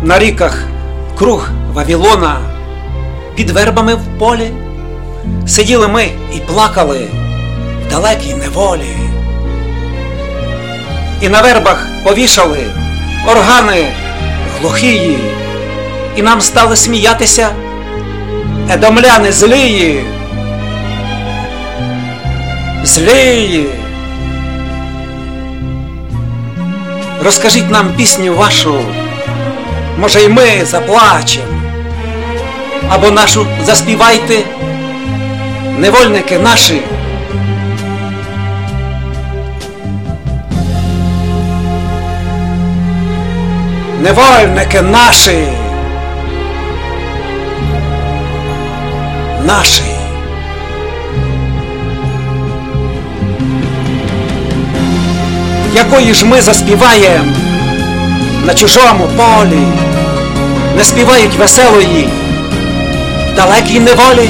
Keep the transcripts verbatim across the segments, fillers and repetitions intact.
на ріках круг Вавилона, під вербами в полі сиділи ми і плакали в далекій неволі. І на вербах повішали органи глухії, і нам стали сміятися едомляни злії. Злії. Розкажіть нам пісню вашу, може й ми заплачем, або нашу заспівайте, невольники наші. Невольники наші, наші. Якої ж ми заспіваєм на чужому полі, не співають веселої далекій неволі,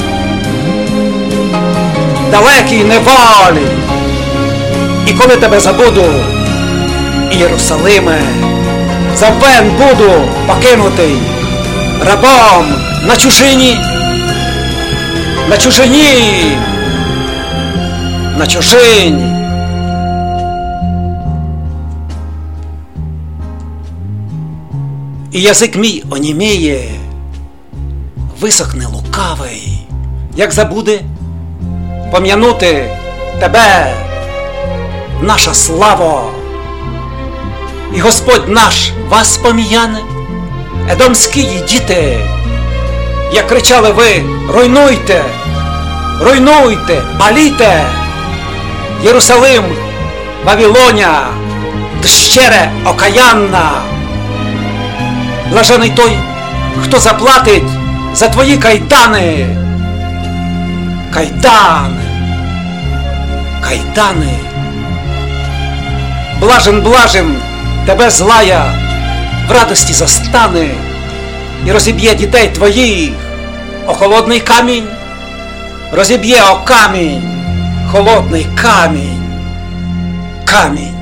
далекій неволі. І коли тебе забуду, Єрусалиме, заввен буду покинутий рабом на чужині, на чужині, на чужині. І язик мій оніміє, висохне лукавий, як забуде пом'янути тебе, наша славо. І Господь наш вас пом'яне, едомські діти, як кричали ви: руйнуйте, руйнуйте, паліте, Єрусалим, Вавилоня, дщере окаянна. Блажений той, хто заплатить за твої кайдани, кайдани, кайдани. Блажен, блажен, тебе злая в радості застане і розіб'є дітей твоїх о холодний камінь, розіб'є о камінь, холодний камінь, камінь.